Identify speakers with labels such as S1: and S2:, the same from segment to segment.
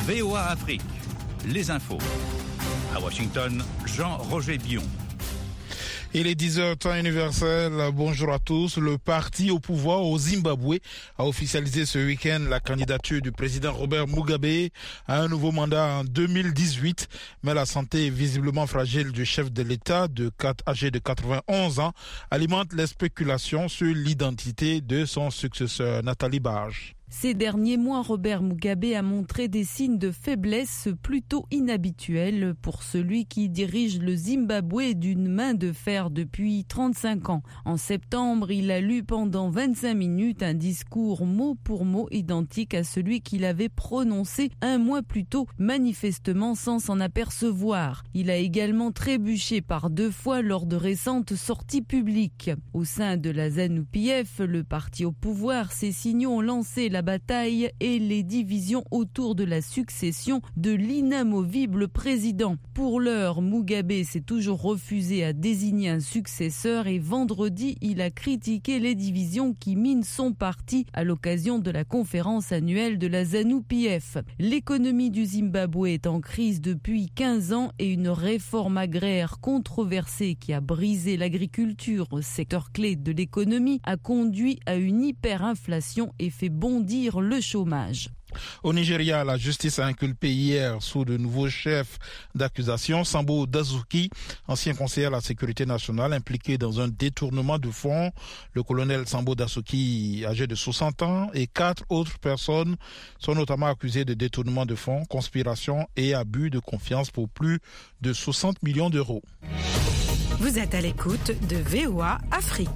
S1: VOA Afrique, les infos. À Washington, Jean-Roger Bion.
S2: Il est 10h, temps universel. Bonjour à tous. Le parti au pouvoir au Zimbabwe a officialisé ce week-end la candidature du président Robert Mugabe à un nouveau mandat en 2018. Mais la santé visiblement fragile du chef de l'État, âgé de 91 ans, alimente les spéculations sur l'identité de son successeur, Nathalie Barge.
S3: Ces derniers mois, Robert Mugabe a montré des signes de faiblesse plutôt inhabituels pour celui qui dirige le Zimbabwe d'une main de fer depuis 35 ans. En septembre, il a lu pendant 25 minutes un discours mot pour mot identique à celui qu'il avait prononcé un mois plus tôt, manifestement sans s'en apercevoir. Il a également trébuché par 2 fois lors de récentes sorties publiques. Au sein de la ZANU-PF, le parti au pouvoir, ces signaux ont lancé la bataille et les divisions autour de la succession de l'inamovible président. Pour l'heure, Mugabe s'est toujours refusé à désigner un successeur et vendredi, il a critiqué les divisions qui minent son parti à l'occasion de la conférence annuelle de la ZANU-PF. L'économie du Zimbabwe est en crise depuis 15 ans et une réforme agraire controversée qui a brisé l'agriculture, secteur clé de l'économie, a conduit à une hyperinflation et fait bondir le chômage.
S2: Au Nigeria, la justice a inculpé hier sous de nouveaux chefs d'accusation Sambo Dazuki, ancien conseiller à la sécurité nationale impliqué dans un détournement de fonds. Le colonel Sambo Dazuki, âgé de 60 ans, et 4 autres personnes sont notamment accusées de détournement de fonds, conspiration et abus de confiance pour plus de 60 millions d'euros.
S4: Vous êtes à l'écoute de VOA Afrique.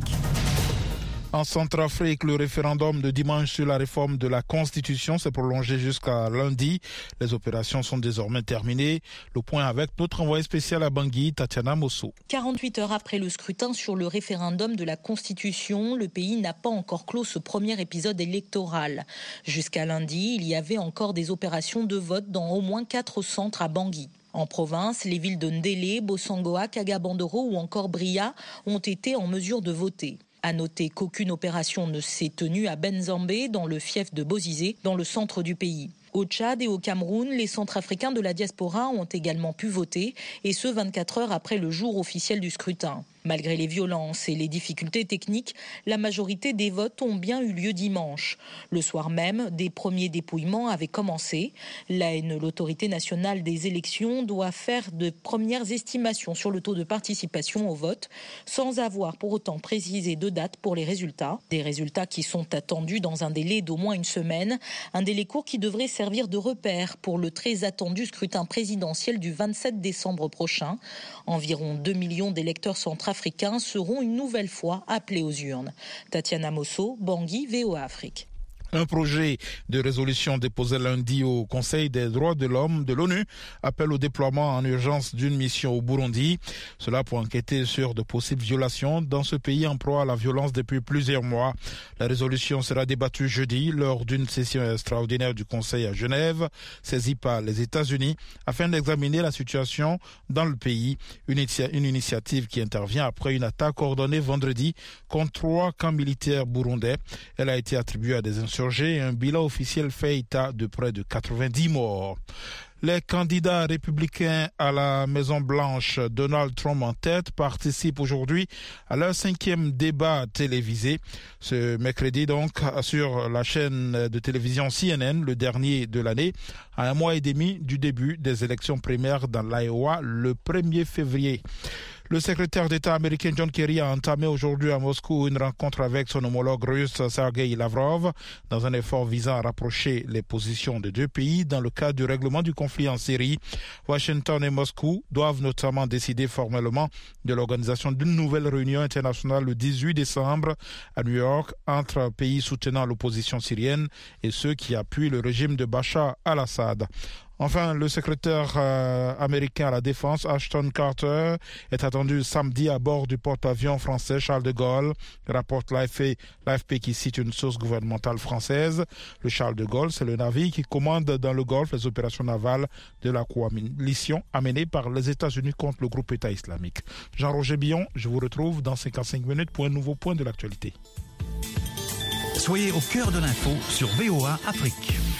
S2: En Centrafrique, le référendum de dimanche sur la réforme de la Constitution s'est prolongé jusqu'à lundi. Les opérations sont désormais terminées. Le point avec notre envoyé spécial à Bangui, Tatiana Mosso.
S5: 48 heures après le scrutin sur le référendum de la Constitution, le pays n'a pas encore clos ce premier épisode électoral. Jusqu'à lundi, il y avait encore des opérations de vote dans au moins 4 centres à Bangui. En province, les villes de Ndélé, Bossangoa, Kagabandoro ou encore Bria ont été en mesure de voter. À noter qu'aucune opération ne s'est tenue à Benzambé, dans le fief de Bozizé, dans le centre du pays. Au Tchad et au Cameroun, les Centrafricains de la diaspora ont également pu voter, et ce 24 heures après le jour officiel du scrutin. Malgré les violences et les difficultés techniques, la majorité des votes ont bien eu lieu dimanche. Le soir même, des premiers dépouillements avaient commencé. L'ANE, l'autorité nationale des élections, doit faire de premières estimations sur le taux de participation au vote, sans avoir pour autant précisé de date pour les résultats. Des résultats qui sont attendus dans un délai d'au moins une semaine, un délai court qui devrait servir de repère pour le très attendu scrutin présidentiel du 27 décembre prochain. Environ 2 millions d'électeurs centrafricains seront une nouvelle fois appelés aux urnes. Tatiana Mosso, Bangui, VOA Afrique.
S2: Un projet de résolution déposé lundi au Conseil des droits de l'homme de l'ONU appelle au déploiement en urgence d'une mission au Burundi. Cela pour enquêter sur de possibles violations dans ce pays en proie à la violence depuis plusieurs mois. La résolution sera débattue jeudi lors d'une session extraordinaire du Conseil à Genève, saisie par les États-Unis, afin d'examiner la situation dans le pays. Une initiative qui intervient après une attaque coordonnée vendredi contre 3 camps militaires burundais. Elle a été attribuée à des insurgés et un bilan officiel fait état de près de 90 morts. Les candidats républicains à la Maison-Blanche, Donald Trump en tête, participent aujourd'hui à leur 5e débat télévisé. Ce mercredi donc, sur la chaîne de télévision CNN, le dernier de l'année, à 1 mois et demi du début des élections primaires dans l'Iowa le 1er février. Le secrétaire d'État américain John Kerry a entamé aujourd'hui à Moscou une rencontre avec son homologue russe Sergei Lavrov dans un effort visant à rapprocher les positions des 2 pays dans le cadre du règlement du conflit en Syrie. Washington et Moscou doivent notamment décider formellement de l'organisation d'une nouvelle réunion internationale le 18 décembre à New York entre pays soutenant l'opposition syrienne et ceux qui appuient le régime de Bachar al-Assad. Enfin, le secrétaire américain à la Défense, Ashton Carter, est attendu samedi à bord du porte-avions français Charles de Gaulle, rapporte l'AFP qui cite une source gouvernementale française. Le Charles de Gaulle, c'est le navire qui commande dans le Golfe les opérations navales de la coalition amenée par les États-Unis contre le groupe État islamique. Jean-Roger Bion, je vous retrouve dans 55 minutes pour un nouveau point de l'actualité.
S1: Soyez au cœur de l'info sur VOA Afrique.